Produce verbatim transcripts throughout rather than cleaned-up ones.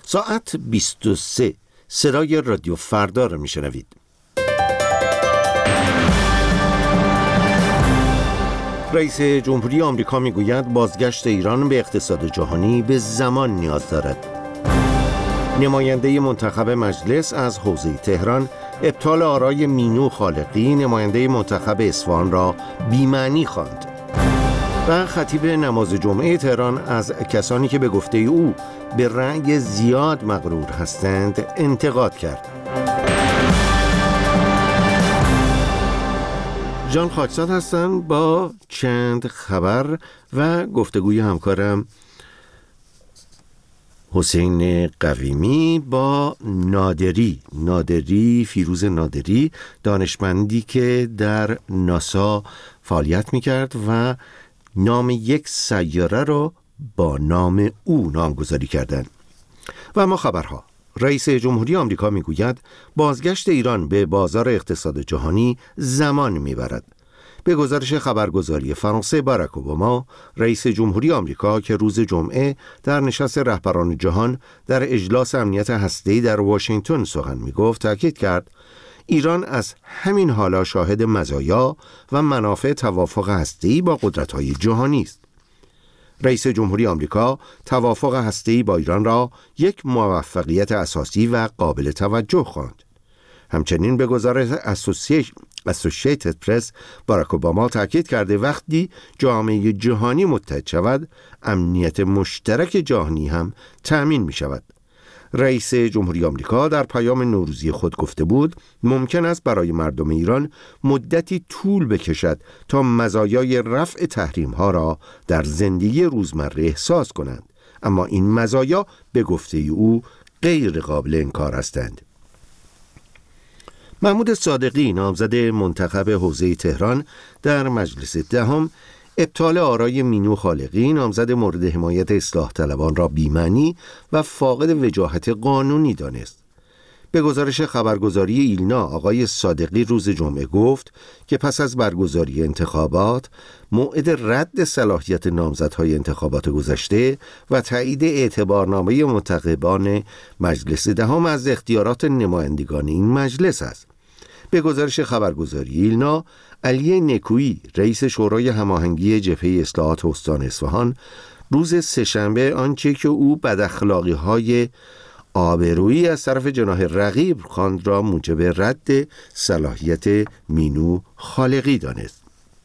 ساعت بیست و سه. صدای رادیو فردا را میشنوید. رئیس جمهوری آمریکا میگوید بازگشت ایران به اقتصاد جهانی به زمان نیاز دارد. نماینده منتخب مجلس از حوزه تهران ابطال آرای مینو خالقی نماینده منتخب اصفهان را بی‌معنی خواند. و خطیب نماز جمعه تهران از کسانی که به گفته او به رأی زیاد مغرور هستند انتقاد کرد. جان خاکزاد هستم با چند خبر و گفتگوی همکارم حسین قویمی با نادری نادری فیروز نادری، دانشمندی که در ناسا فعالیت میکرد و نام یک سیاره را با نام او نامگذاری کردند. و اما خبرها. رئیس جمهوری آمریکا میگوید بازگشت ایران به بازار اقتصاد جهانی زمان میبرد. به گزارش خبرگزاری فرانسه، باراک اوباما رئیس جمهوری آمریکا که روز جمعه در نشست رهبران جهان در اجلاس امنیت هسته‌ای در واشنگتن سخن میگفت، تاکید کرد ایران از همین حالا شاهد مزایا و منافع توافق هسته‌ای با قدرت‌های جهانی است. رئیس جمهوری آمریکا توافق هسته‌ای با ایران را یک موفقیت اساسی و قابل توجه خواند. همچنین به گزارش اسوسییتد پرس، باراک اوباما تاکید کرده وقتی جامعه جهانی متحد شود، امنیت مشترک جهانی هم تأمین می شود. رئیس جمهوری آمریکا در پیام نوروزی خود گفته بود ممکن است برای مردم ایران مدتی طول بکشد تا مزایای رفع تحریم‌ها را در زندگی روزمره احساس کنند، اما این مزایا به گفته او غیر قابل انکار هستند. محمود صادقی نامزد منتخب حوزه تهران در مجلس دهم ابطال آرای مینو خالقی نامزد مورد حمایت اصلاح طلبان را بی‌معنی و فاقد وجاهت قانونی دانست. به گزارش خبرگزاری ایلنا، آقای صادقی روز جمعه گفت که پس از برگزاری انتخابات موعد رد صلاحیت نامزدهای انتخابات گذشته و تایید اعتبارنامه منتخبان مجلس دهم از اختیارات نمایندگان این مجلس است. به گزارش خبرگزاری ایلنا، علی نکویی رئیس شورای هماهنگی جبهه اصلاحات استان اصفهان روز سه‌شنبه آنچه که او بداخلاقی‌های آبرویی از طرف جناح رقیب خواند را موجب رد صلاحیت مینو خالقی دانست.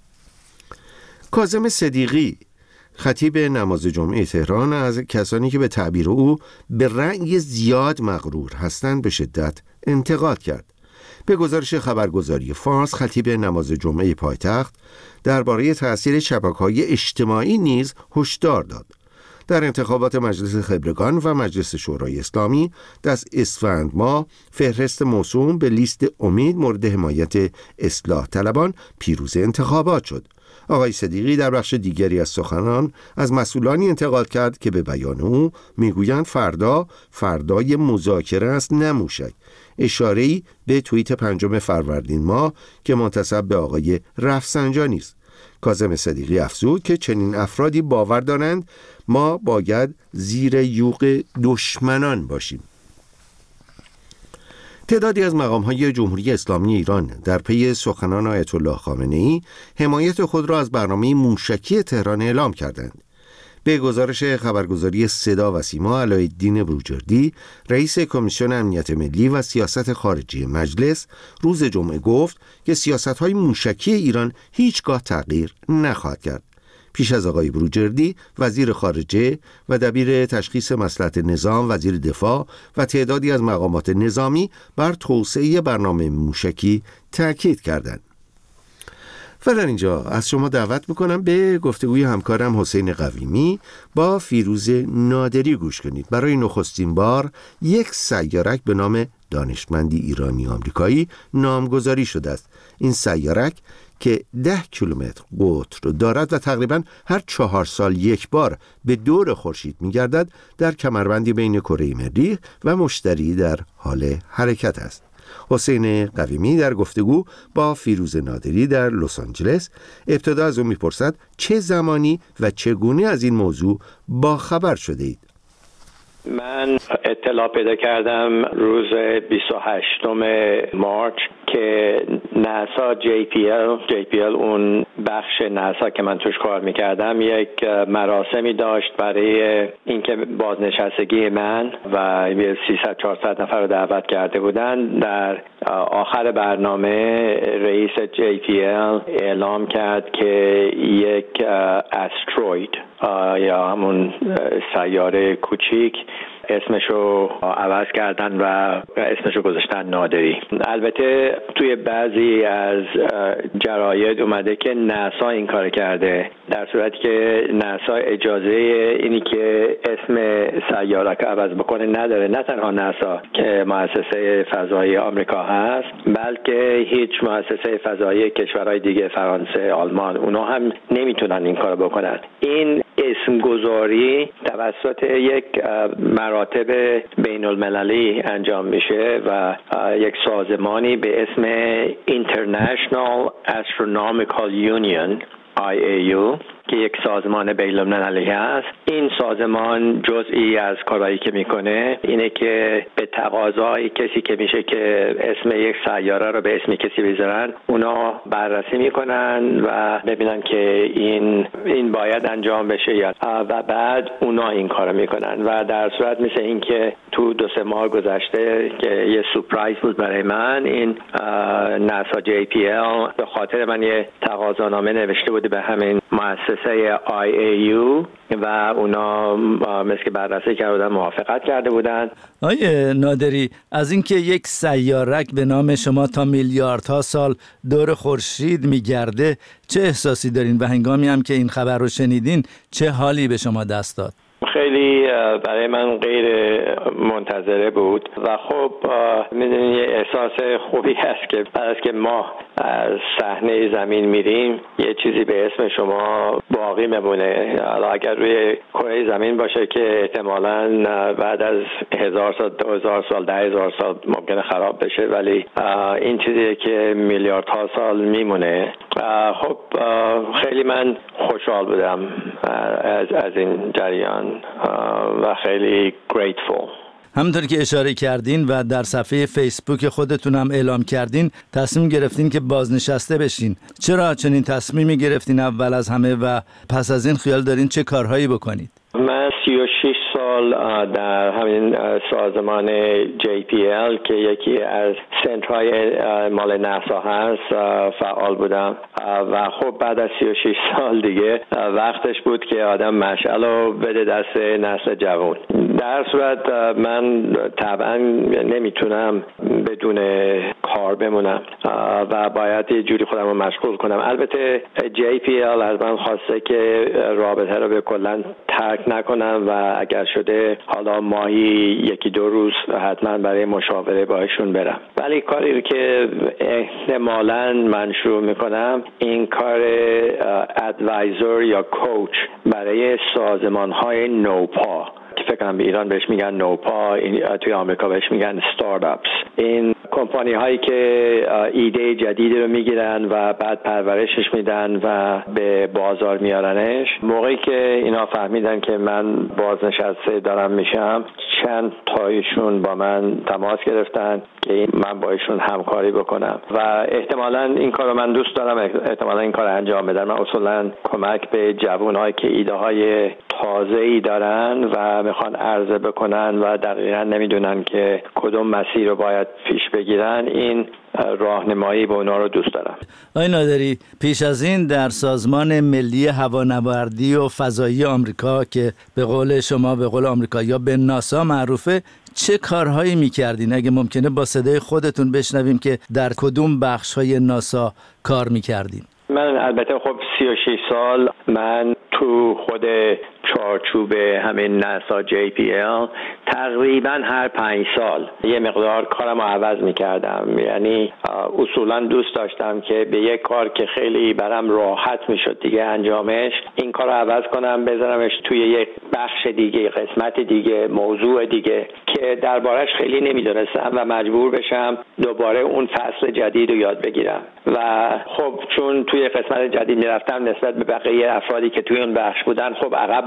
کاظم صدیقی خطیب نماز جمعه تهران از کسانی که به تعبیر او به رأی زیاد مغرور هستند به شدت انتقاد کرد. به گزارش خبرگزاری فارس، خطیب نماز جمعه پایتخت درباره تأثیر شبکه‌های اجتماعی نیز هشدار داد. در انتخابات مجلس خبرگان و مجلس شورای اسلامی در اسفند ماه فهرست موسوم به لیست امید مورد حمایت اصلاح طلبان پیروز انتخابات شد. آقای صدیقی در بخش دیگری از سخنان از مسئولانی انتقاد کرد که به بیان او میگویند فردا فردای مذاکره است نه موشک، اشاره‌ای به توییت پنجم فروردین ماه که منتسب به آقای رفسنجانی است. کاظم صدیقی افزود که چنین افرادی باور دارند ما باید زیر یوغ دشمنان باشیم. تعدادی از مقام‌های جمهوری اسلامی ایران در پی سخنان آیت الله خامنه‌ای حمایت خود را از برنامه موشکی تهران اعلام کردند. به گزارش خبرگزاری صدا و سیما، علایالدین بروجردی رئیس کمیسیون امنیت ملی و سیاست خارجی مجلس روز جمعه گفت که سیاست‌های موشکی ایران هیچگاه تغییر نخواهد کرد. پیش از آقای بروجردی وزیر خارجه و دبیر تشخیص مصلحت نظام وزیر دفاع و تعدادی از مقامات نظامی بر توسعه برنامه موشکی تاکید کردند. و در اینجا از شما دعوت میکنم به گفتگوی همکارم حسین قویمی با فیروز نادری گوش کنید. برای نخستین بار یک سیارک به نام دانشمندی ایرانی آمریکایی نامگذاری شده است. این سیارک که ده کیلومتر قطر دارد و تقریباً هر چهار سال یک بار به دور خورشید می‌گردد، در کمربندی بین کره مریخ و مشتری در حال حرکت است. حسین قویمی در گفتگو با فیروز نادری در لس آنجلس ابتدا از او می‌پرسد چه زمانی و چگونه از این موضوع با خبر شده اید؟ من اطلاع پیدا کردم روز بیست و هشتم مارچ که ناسا جی پی ال جی پی ال اون بخش ناسا که من توش کار میکردم یک مراسمی داشت برای اینکه بازنشستگی من و سیصد چهارصد نفر رو دعوت کرده بودن. در آخر برنامه رئیس جی پی ال اعلام کرد که یک استروید یا همون سیاره کوچیک اسمشو عوض کردن و اسمشو گذاشتن نادری. البته توی بعضی از جراید اومده که ناسا این کار کرده، در صورتی که ناسا اجازه اینی که اسم سیاره که عوض بکنه نداره. نه تنها ناسا که مؤسسه فضایی آمریکا هست، بلکه هیچ مؤسسه فضایی کشورهای دیگه، فرانسه، آلمان، اونا هم نمیتونن این کار بکنن. این اسمگذاری توسط یک مراتب بین المللی انجام میشه و یک سازمانی به اسم International Astronomical Union آی ای یو که یک سازمان بین المللی هست. این سازمان جزئی از کارهایی که میکنه اینه که به تقاضای کسی که میشه که اسم یک سیاره رو به اسم کسی بذارن، اونا بررسی میکنن و ببینن که این این باید انجام بشه یا و بعد اونا این کارو میکنن. و در صورت مثل این که تو دو سه ماه گذشته که یه سورپرایز بود برای من، این ناسا جی پی ال به خاطر من یه تقاضانامه نوشته بود به همین مؤسسه آی ای یو و اونا مثل که بررسی کردن موافقت کرده بودن. آقای نادری، از اینکه یک سیارک به نام شما تا میلیاردها سال دور خورشید میگرده چه احساسی دارین و هنگامی هم که این خبر رو شنیدین چه حالی به شما دست داد؟ خیلی برای من غیر منتظره بود و خب میدونی یه احساس خوبی هست که بعد از که ما از صحنه زمین میریم یه چیزی به اسم شما باقی میمونه. حالا اگر روی کره زمین باشه که احتمالاً بعد از هزار سال، دو هزار سال، ده هزار سال ممکنه خراب بشه، ولی این چیزیه که میلیاردها سال میمونه. خب خیلی من خوشحال بودم از از این جریان و خیلی grateful. همونطور که اشاره کردین و در صفحه فیسبوک خودتون هم اعلام کردین، تصمیم گرفتین که بازنشسته بشین. چرا چنین تصمیمی گرفتین اول از همه و پس از این خیال دارین چه کارهایی بکنید؟ من سی و شش سال در همین سازمان جی پی ال که یکی از سنترهای مال ناسا هست فعال بودم و خب بعد از سی و شش سال دیگه وقتش بود که آدم مشعلو بده دست نسل جوان. در صورت من طبعا نمیتونم بدون کار بمونم و باید یه جوری خودم رو مشغول کنم. البته جی پی ال از من خواسته که رابطه رو به کلن ترک نکنم و اگر شده حالا ماهی یکی دو روز حتما برای مشاوره باهاشون برم. ولی کاری رو که احتمالاً من شروع میکنم این کار ادوایزر یا کوچ برای سازمان‌های نوپا که فکر کنم به ایران بهش میگن نوپا، توی آمریکا بهش میگن استارتاپس. این کمپانی هایی که ایده جدید رو میگیرن و بعد پرورشش میدن و به بازار میارنش. موقعی که اینا فهمیدن که من بازنشسته دارم میشم، چند تایشون با من تماس گرفتن که من با ایشون همکاری بکنم و احتمالاً این کارو من دوست دارم، احتمالاً این کار انجام بدم. من اصولاً کمک به جوانایی که ایده های تازه‌ای دارن و میخوان عرضه بکنن و دقیقاً نمیدونن که کدوم مسیر رو باید پیش بگیرن، این راهنمایی به اونا رو دوست دارم. آقای نادری، پیش از این در سازمان ملی هوانوردی و فضایی آمریکا که به قول شما به قول آمریکایی‌ها به ناسا معروفه، چه کارهایی میکردین؟ اگه ممکنه با صدای خودتون بشنویم که در کدوم بخش‌های ناسا کار میکردین؟ من البته خب سی و شش سال من تو خود چارچوب همین ناسا جی پی ال تقریبا هر پنج سال یه مقدار کارم رو عوض میکردم. یعنی اصولا دوست داشتم که به یک کار که خیلی برام راحت میشد دیگه انجامش، این کار رو عوض کنم بذارمش توی یک بخش دیگه، قسمت دیگه، موضوع دیگه که دربارش خیلی نمیدونستم و مجبور بشم دوباره اون فصل جدید رو یاد بگیرم. و خب چون توی قسمت جدید میرفتم نسبت به بقیه افرادی که توی اون بخش بودن خب عقب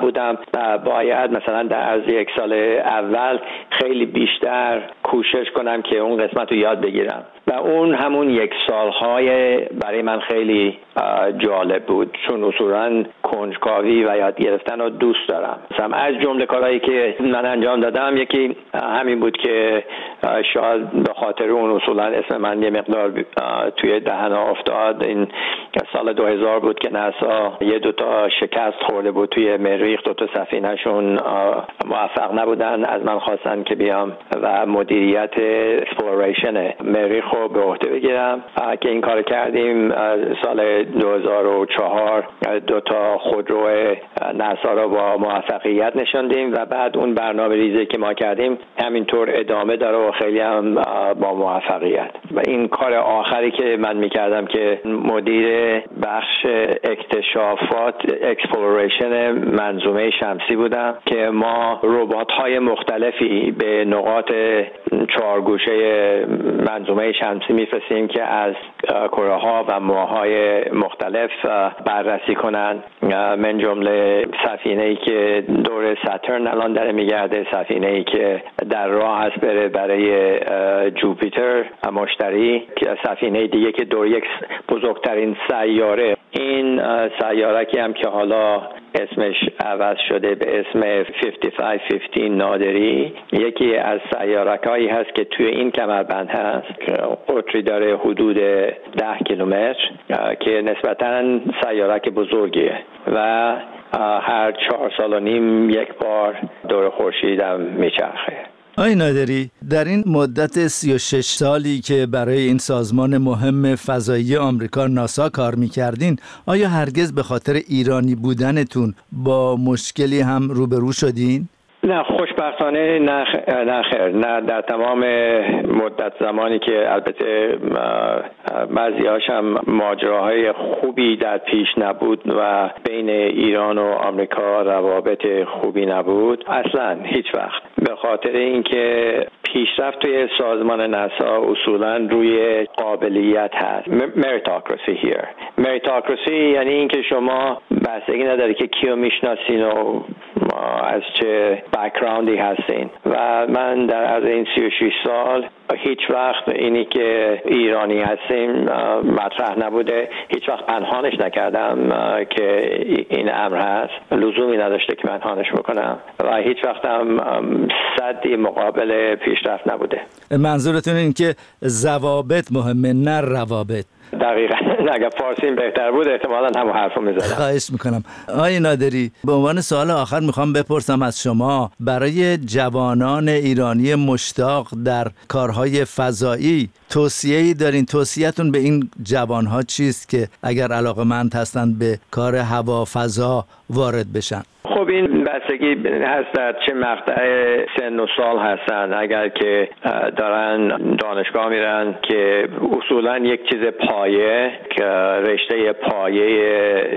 بودم و باید مثلا در عرض یک سال اول خیلی بیشتر کوشش کنم که اون قسمت رو یاد بگیرم و اون همون یک سالهای برای من خیلی جالب بود، چون اصولا کنجکاوی و یاد گرفتن رو دوست دارم. مثلا از جمله کارهایی که من انجام دادم یکی همین بود که شاید به خاطر اون اصولا اسم من یه مقدار توی دهنا افتاد. این سال دو هزار بود که ناسا یه دوتا شکست خورده بود توی مریخ، دوتا سفینه‌شون موفق نبودن. از من خواستن که بیام و مدیریت اکسپلوریشن مریخ رو به عهده بگیرم که این کار کردیم. سال دو هزار و چهار دوتا خودرو ناسا رو با موفقیت نشوندیم و بعد اون برنامه ریزی که ما کردیم همینطور ادامه داره و خیلی هم با موفقیت. و این کار آخری که من میکردم که مدیر بخش اکتشافات اکسپلوریشن منظومه شمسی بودم که ما ربات‌های مختلفی به نقاط چهارگوشه منظومه شمسی میفرستیم که از کره‌ها و ماه‌های مختلف بررسی کنن، من جمله سفینه‌ای که دور ساترن الان داره میگرده، سفینه‌ای که در راه هست بره برای جوپیتر مشتری، سفینه دیگه که دور یک بزرگترین سیاره، این سیاره که هم که حالا اسمش عوض شده به اسم پنجاه و پنج پنجاه نادری، یکی از سیاره‌هایی هست که توی این کمربند هست که قطری داره حدود ده کیلومتر که نسبتاً سیاره که بزرگیه و هر چهار سال و نیم یک بار دور خورشید هم میچرخه. آقای نادری، در این مدت سی و شش سالی که برای این سازمان مهم فضایی آمریکا ناسا کار میکردین، آیا هرگز به خاطر ایرانی بودنتون با مشکلی هم روبرو شدین؟ نه، خوشبختانه نه نه خیر نه در تمام مدت زمانی که البته بعضی‌هاش هم ماجراهای خوبی در پیش نبود و بین ایران و آمریکا روابط خوبی نبود، اصلا هیچ وقت. به خاطر اینکه پیشرفت توی سازمان ناسا اصولا روی قابلیت هست. meritocracy here. meritocracy یعنی اینکه شما بستگی نداره که کیو میشناسین و از چه بک‌گراندی هستین و من در از این سی و شش سال هیچ وقت اینی که ایرانی هستیم مطرح نبوده، هیچ وقت پنهانش نکردم که این امر هست، لزومی نداشته که پنهانش بکنم و هیچ وقت هم صدی مقابل پیشرفت نبوده. منظورتون این که ضوابط مهمه نه روابط؟ دقیقاً. اگر فارسیم بهتر بود احتمالاً همون حرفو می‌زدم. خواهش میکنم. آقای نادری، به عنوان سوال آخر میخوام بپرسم از شما، برای جوانان ایرانی مشتاق در کارهای فضایی توصیه‌ای دارین؟ توصیه‌تون به این جوانها چیست که اگر علاقه‌مند هستند به کار هوا فضا وارد بشن؟ خب این بستگی هست در چه مقطع سن و سال هستن. اگر که دارن دانشگاه میرن که اصولا یک چیز پایه که رشته پایه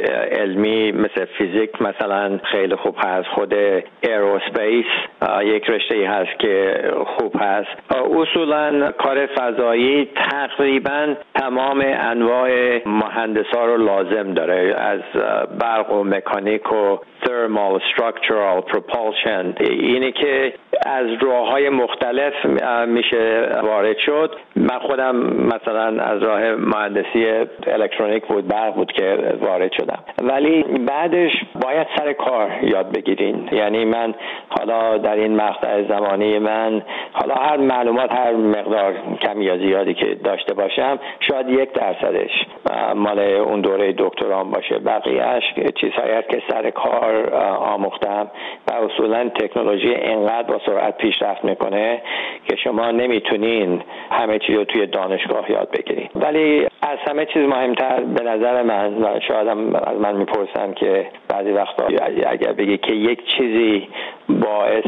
علمی مثل فیزیک مثلا خیلی خوب هست، خود ایروسپیس یک رشته هست که خوب هست. اصولا کار فضایی تقریبا تمام انواع مهندسا رو لازم داره، از برق و مکانیک و thermal structural propulsion، اینه که از راه‌های مختلف میشه وارد شد. من خودم مثلا از راه مهندسی الکترونیک بود، برق بود که وارد شدم، ولی بعدش باید سر کار یاد بگیرین. یعنی من حالا در این مقطع زمانی من حالا هر معلومات هر مقدار کمی یا زیادی که داشته باشم شاید یک درصدش مال اون دوره دکترام باشه، بقیه‌اش چیزهایی که سر کار آموختم و اصولا تکنولوژی اینقدر با سرعت پیشرفت میکنه که شما نمیتونین همه چیز رو توی دانشگاه یاد بگیرید. ولی از همه چیز مهمتر به نظر من، و شاید هم از من میپرسن که بعضی وقتا اگر بگی که یک چیزی باعث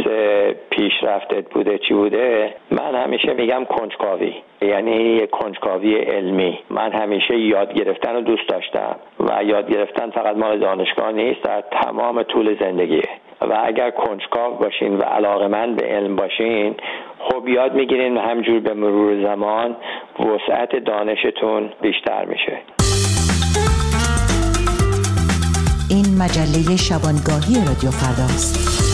پیشرفتت بوده چی بوده، من همیشه میگم کنجکاوی، یعنی کنجکاوی علمی. من همیشه یاد گرفتن رو دوست داشتم و یاد گرفتن فقط مال دانشگاه نیست، در تمام طول زندگیه و اگر کنجکاو باشین و علاقه‌مند به علم باشین خب یاد میگیرین و همجور به مرور زمان وسعت دانشتون بیشتر میشه. این مجله شبانگاهی رادیو فرداست.